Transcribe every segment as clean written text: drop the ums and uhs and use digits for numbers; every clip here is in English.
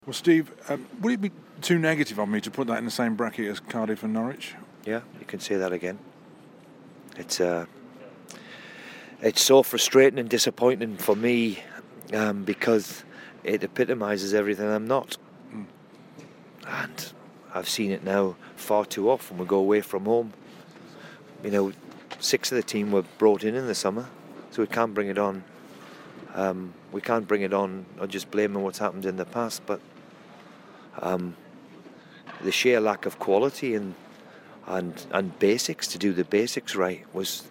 Well, Steve, would it be too negative on me to put that in the same bracket as Cardiff and Norwich? Yeah, you can say that again. It's so frustrating and disappointing for me because it epitomises everything I'm not. And I've seen it now far too often. We go away from home. 6 of the team were brought in the summer, so we can't bring it on. We can't bring it on or just blaming what's happened in the past, but the sheer lack of quality and basics to do the basics right was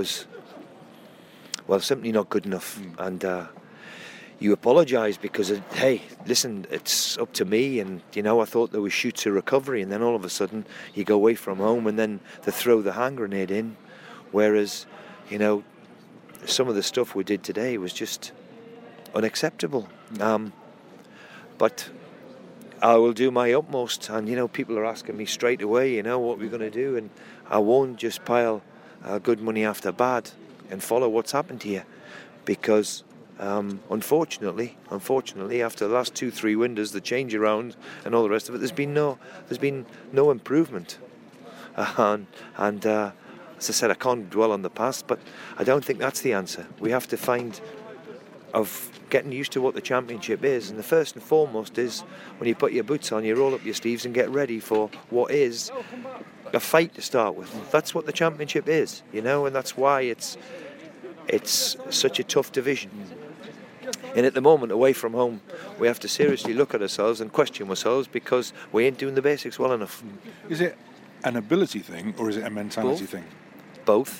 simply not good enough. And you apologise because hey, listen, it's up to me, and I thought there was shoots of recovery, and then all of a sudden you go away from home and then they throw the hand grenade in, whereas some of the stuff we did today was just unacceptable. But I will do my utmost, and people are asking me straight away, what we're going to do, and I won't just pile good money after bad and follow what's happened here, because unfortunately, after the last 2-3 windows, the change around and all the rest of it, there's been no improvement. And as I said, I can't dwell on the past, but I don't think that's the answer. We have to find of getting used to what the Championship is, and the first and foremost is when you put your boots on, you roll up your sleeves and get ready for what is a fight to start with. That's what the Championship is, and that's why it's such a tough division. And at the moment, away from home, we have to seriously look at ourselves and question ourselves because we ain't doing the basics well enough. Is it an ability thing or is it a mentality thing? Both.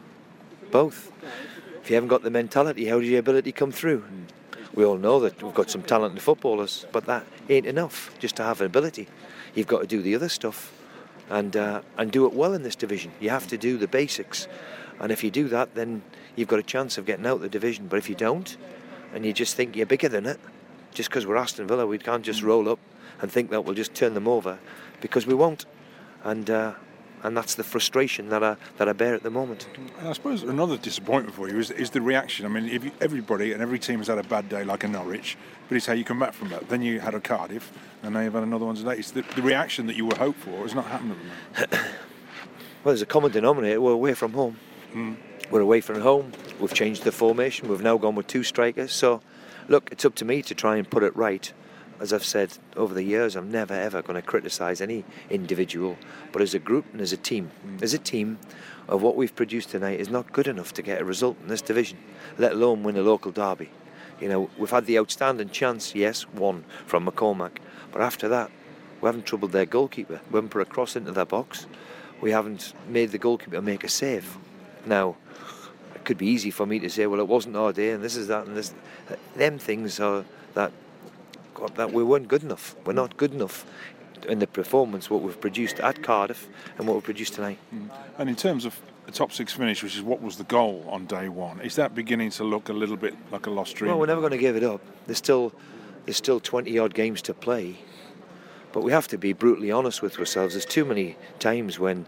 If you haven't got the mentality, how does your ability come through? We all know that we've got some talented footballers, but that ain't enough just to have an ability. You've got to do the other stuff and do it well in this division. You have to do the basics, and if you do that, then you've got a chance of getting out of the division. But if you don't, and you just think you're bigger than it, just because we're Aston Villa, we can't just roll up and think that we'll just turn them over, because we won't. And that's the frustration that I bear at the moment. And I suppose another disappointment for you is the reaction. I mean, if everybody and every team has had a bad day like a Norwich, but it's how you come back from that. Then you had a Cardiff, and now you've had another one today. It's the reaction that you were hoped for has not happened at the moment. Well, there's a common denominator. We're away from home. We're away from home. We've changed the formation. We've now gone with 2 strikers. So, look, it's up to me to try and put it right. As I've said over the years, I'm never ever going to criticise any individual, but as a group and as a team of what we've produced tonight is not good enough to get a result in this division, let alone win a local derby. We've had the outstanding chance, yes, one from McCormack, but after that, we haven't troubled their goalkeeper. We haven't put a cross into their box. We haven't made the goalkeeper make a save. Now, it could be easy for me to say, well, it wasn't our day, and this is that, and this. Them things are that we weren't good enough. We're not good enough in the performance, what we've produced at Cardiff and what we've produced tonight. And in terms of a top 6 finish, which is what was the goal on day one, is that beginning to look a little bit like a lost dream? Well, we're never going to give it up. There's still 20 odd games to play, but we have to be brutally honest with ourselves. There's too many times when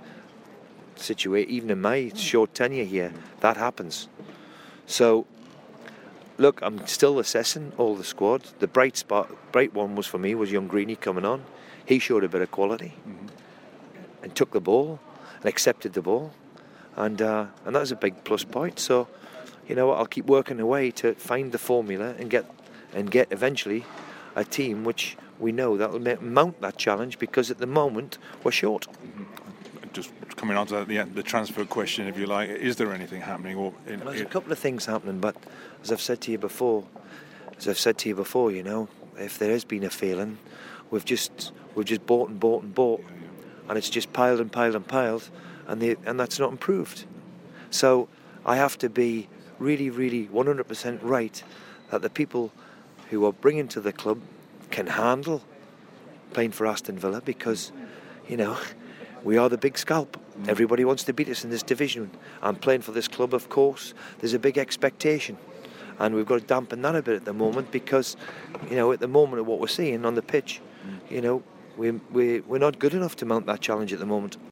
even in my short tenure here, that happens. So look, I'm still assessing all the squad. The bright one was for me was young Greeny coming on. He showed a bit of quality and took the ball and accepted the ball, and that was a big plus point. So, I'll keep working away to find the formula and get eventually a team which we know that will mount that challenge, because at the moment we're short. Just coming on to the transfer question, if you like, is there anything happening? There's a couple of things happening, but as I've said to you before, if there has been a failing, we've just bought and bought, and it's just piled and piled and piled, and that's not improved. So I have to be really, really 100% right that the people who are bringing to the club can handle playing for Aston Villa, because we are the big scalp. Everybody wants to beat us in this division. I'm playing for this club, of course. There's a big expectation, and we've got to dampen that a bit at the moment, because at the moment of what we're seeing on the pitch, we're not good enough to mount that challenge at the moment.